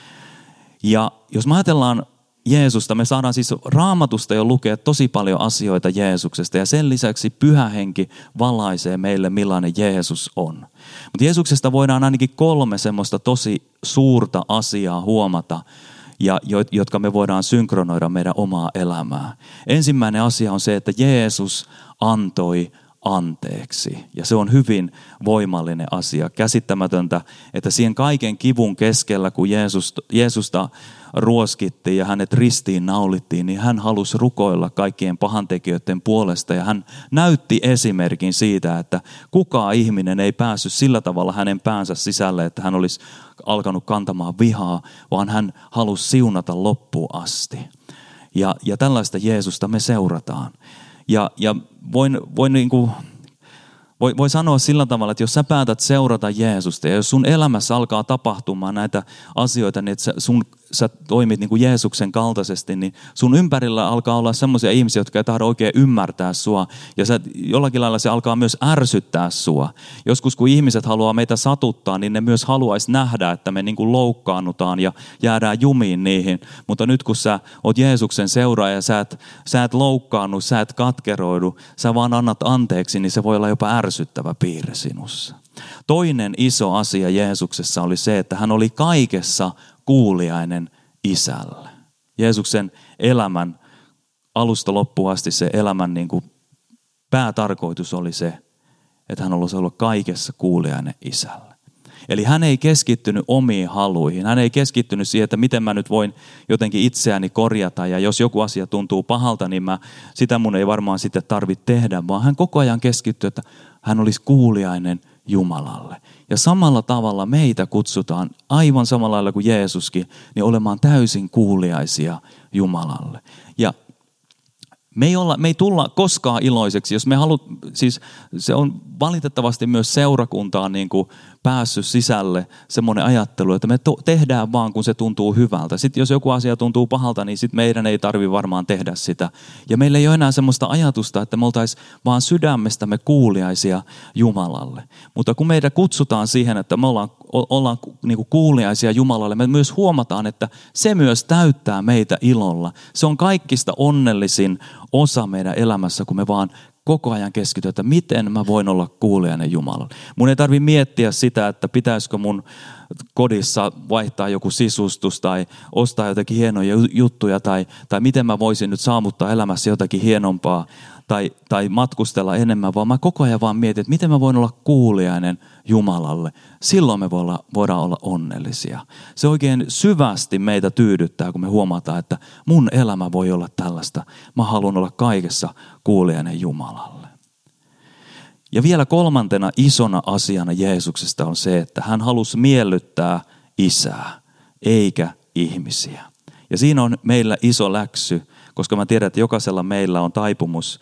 Ja jos me ajatellaan Jeesusta, me saadaan siis Raamatusta jo lukea tosi paljon asioita Jeesuksesta ja sen lisäksi Pyhä Henki valaisee meille, millainen Jeesus on. Mutta Jeesuksesta voidaan ainakin kolme semmoista tosi suurta asiaa huomata, ja jotka me voidaan synkronoida meidän omaa elämää. Ensimmäinen asia on se, että Jeesus antoi anteeksi. Ja se on hyvin voimallinen asia. Käsittämätöntä, että siihen kaiken kivun keskellä, kun Jeesus, Jeesusta ruoskittiin ja hänet ristiin naulittiin, niin hän halusi rukoilla kaikkien pahantekijöiden puolesta. Ja hän näytti esimerkin siitä, että kukaan ihminen ei päässyt sillä tavalla hänen päänsä sisälle, että hän olisi alkanut kantamaan vihaa, vaan hän halusi siunata loppuun asti. Ja, ja tällaista Jeesusta me seurataan. Ja, ja voin, voin, niin kuin, voi, voi sanoa sillä tavalla, että jos sä päätät seurata Jeesusta ja jos sun elämässä alkaa tapahtumaan näitä asioita, niin että sä, sun, sä toimit niin kuin Jeesuksen kaltaisesti, niin sun ympärillä alkaa olla semmoisia ihmisiä, jotka ei tahdo oikein ymmärtää sua. Ja sä, jollakin lailla se alkaa myös ärsyttää sua. Joskus kun ihmiset haluaa meitä satuttaa, niin ne myös haluaisi nähdä, että me niin kuin loukkaannutaan ja jäädään jumiin niihin. Mutta nyt kun sä oot Jeesuksen seuraaja, sä et, sä et loukkaannu, sä et katkeroidu, sä vaan annat anteeksi, niin se voi olla jopa ärsyttävä piirre sinussa. Toinen iso asia Jeesuksessa oli se, että hän oli kaikessa kuuliainen Isälle. Jeesuksen elämän alusta loppuun asti se elämän niin kuin päätarkoitus oli se, että hän olisi ollut kaikessa kuuliainen Isälle. Eli hän ei keskittynyt omiin haluihin. Hän ei keskittynyt siihen, että miten mä nyt voin jotenkin itseäni korjata. Ja jos joku asia tuntuu pahalta, niin mä, sitä mun ei varmaan sitten tarvitse tehdä. Vaan hän koko ajan keskittyi, että hän olisi kuuliainen Jumalalle. Ja samalla tavalla meitä kutsutaan aivan samalla lailla kuin Jeesuskin, niin olemaan täysin kuuliaisia Jumalalle. Ja Me ei, olla, me ei tulla koskaan iloiseksi, jos me halut, siis se on valitettavasti myös seurakuntaan niin kuin päässyt sisälle semmoinen ajattelu, että me to- tehdään vaan, kun se tuntuu hyvältä. Sitten jos joku asia tuntuu pahalta, niin sitten meidän ei tarvitse varmaan tehdä sitä. Ja meillä ei ole enää semmoista ajatusta, että me oltaisiin vaan sydämestämme kuuliaisia Jumalalle. Mutta kun meitä kutsutaan siihen, että me ollaan, ollaan niin kuin kuuliaisia Jumalalle, me myös huomataan, että se myös täyttää meitä ilolla. Se on kaikista onnellisin osa meidän elämässä, kun me vaan koko ajan keskityä, että miten mä voin olla kuulijainen Jumalalle. Mun ei tarvitse miettiä sitä, että pitäisikö mun kodissa vaihtaa joku sisustus tai ostaa jotakin hienoja juttuja tai, tai miten mä voisin nyt saavuttaa elämässä jotakin hienompaa tai, tai matkustella enemmän, vaan mä koko ajan vaan mietin, että miten mä voin olla kuulijainen Jumalalle. Silloin me voidaan olla onnellisia. Se oikein syvästi meitä tyydyttää, kun me huomataan, että mun elämä voi olla tällaista. Mä haluan olla kaikessa kuulijainen Jumalalle. Ja vielä kolmantena isona asiana Jeesuksesta on se, että hän halusi miellyttää Isää, eikä ihmisiä. Ja siinä on meillä iso läksy, koska mä tiedän, että jokaisella meillä on taipumus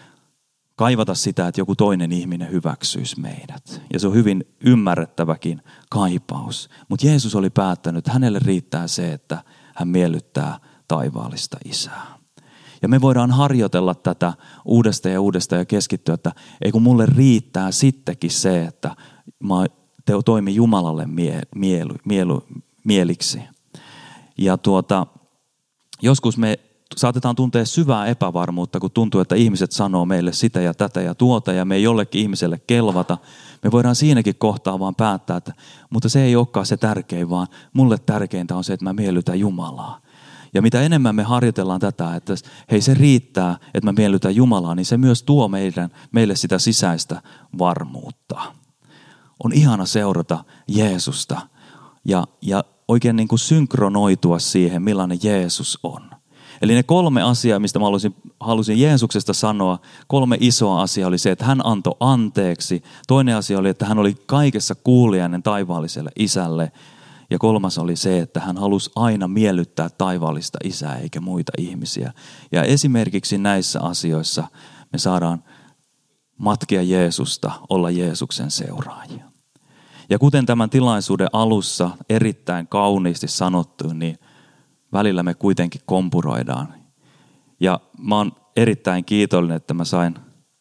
kaivata sitä, että joku toinen ihminen hyväksyisi meidät. Ja se on hyvin ymmärrettäväkin kaipaus. Mutta Jeesus oli päättänyt, että hänelle riittää se, että hän miellyttää taivaallista Isää. Ja me voidaan harjoitella tätä uudestaan ja uudestaan ja keskittyä, että ei kun mulle riittää sittenkin se, että mä toimin Jumalalle mie, mielu, mielu, mieliksi. Ja tuota, joskus me saatetaan tuntea syvää epävarmuutta, kun tuntuu, että ihmiset sanoo meille sitä ja tätä ja tuota ja me ei jollekin ihmiselle kelvata. Me voidaan siinäkin kohtaa vaan päättää, että mutta se ei olekaan se tärkein, vaan mulle tärkeintä on se, että mä miellytän Jumalaa. Ja mitä enemmän me harjoitellaan tätä, että hei se riittää, että mä miellytän Jumalaa, niin se myös tuo meidän, meille sitä sisäistä varmuutta. On ihana seurata Jeesusta ja, ja oikein niin kuin synkronoitua siihen, millainen Jeesus on. Eli ne kolme asiaa, mistä mä halusin, halusin Jeesuksesta sanoa, kolme isoa asiaa oli se, että hän antoi anteeksi. Toinen asia oli, että hän oli kaikessa kuulijainen taivaalliselle Isälle. Ja kolmas oli se, että hän halusi aina miellyttää taivaallista Isää eikä muita ihmisiä. Ja esimerkiksi näissä asioissa me saadaan matkia Jeesusta, olla Jeesuksen seuraajia. Ja kuten tämän tilaisuuden alussa erittäin kauniisti sanottu, niin välillä me kuitenkin kompuroidaan. Ja mä oon erittäin kiitollinen, että mä sain,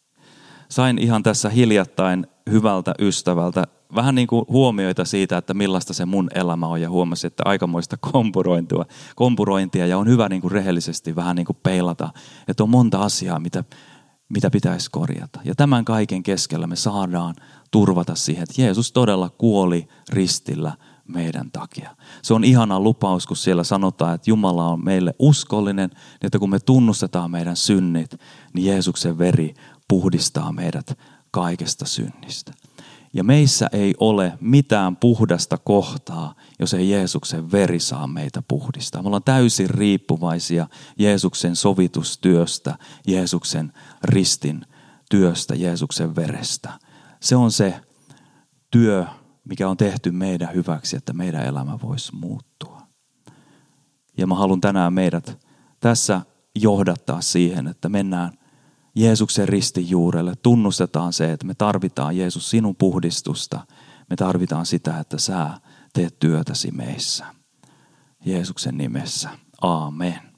sain ihan tässä hiljattain hyvältä ystävältä vähän niin kuin huomioita siitä, että millaista se mun elämä on. Ja huomasin, että aikamoista kompurointia, kompurointia ja on hyvä niin kuin rehellisesti vähän niin kuin peilata, että on monta asiaa, mitä, mitä pitäisi korjata. Ja tämän kaiken keskellä me saadaan turvata siihen, että Jeesus todella kuoli ristillä meidän takia. Se on ihana lupaus, kun siellä sanotaan, että Jumala on meille uskollinen, niin että kun me tunnustetaan meidän synnit, niin Jeesuksen veri puhdistaa meidät kaikesta synnistä. Ja meissä ei ole mitään puhdasta kohtaa, jos ei Jeesuksen veri saa meitä puhdistaa. Me ollaan täysin riippuvaisia Jeesuksen sovitustyöstä, Jeesuksen ristin työstä, Jeesuksen verestä. Se on se työ, mikä on tehty meidän hyväksi, että meidän elämä voisi muuttua. Ja mä haluan tänään meidät tässä johdattaa siihen, että mennään Jeesuksen ristin juurelle. Tunnustetaan se, että me tarvitaan Jeesus sinun puhdistusta. Me tarvitaan sitä, että sä teet työtäsi meissä. Jeesuksen nimessä. Aamen.